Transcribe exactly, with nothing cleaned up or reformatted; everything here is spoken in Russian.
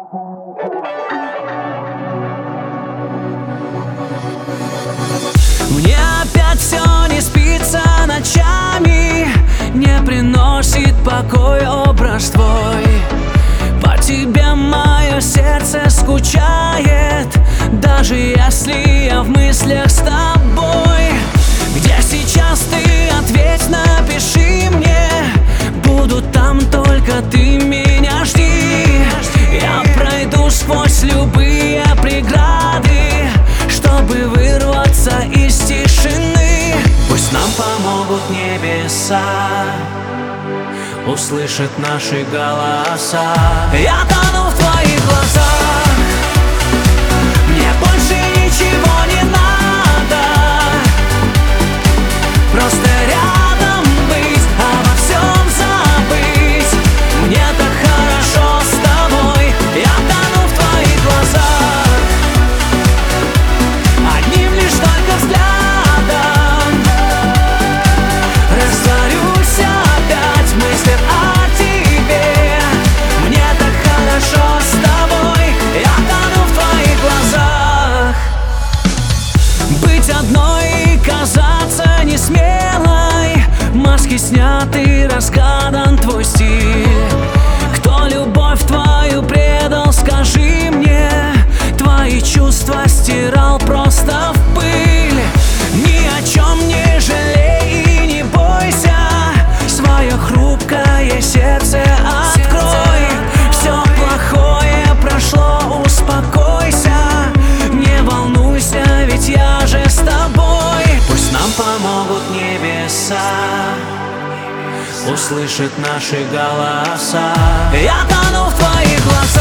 Мне опять все не спится ночами, не приносит покой образ твой. По тебе мое сердце скучает, даже если я в мыслях с тобой. Где сейчас ты? Ответь, напиши мне. Буду там, только ты меня жди. Я пройду сквозь любые преграды, чтобы вырваться из тишины. Пусть нам помогут небеса, услышат наши голоса. Я тону в твоих глазах, мне больше ничего не надо. Просто рядом быть, обо всем забыть. Мне так хорошо с тобой. Я тону в твоих глазах, одним лишь только взглядом растворюсь опять в мыслях о тебе. Мне так хорошо с тобой. Я тону в твоих глазах. Быть одной и казаться не смелой, маски сняты, разгадан твой стиль. Кто любовь твою предал, скажи мне. Твои чувства стирал просто в пыль. Ни о чем не жалей и не бойся, свое хрупкое сердце открой. Все плохое прошло, успокойся, не волнуйся, ведь я же с тобой. Пусть нам помогут небеса, услышат наши голоса. Я тону в твоих глазах.